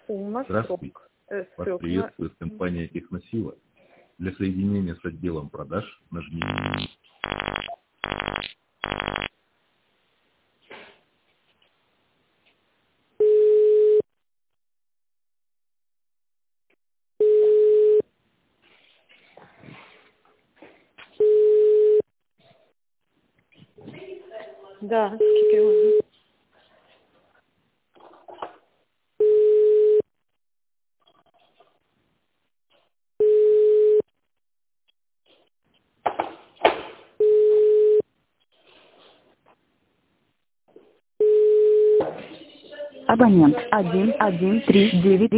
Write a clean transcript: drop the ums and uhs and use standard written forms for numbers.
У нас Здравствуйте. Вас срок на... приветствует компания «Техносила». Для соединения с отделом продаж нажмите. Да, скипируем. Абонент 1139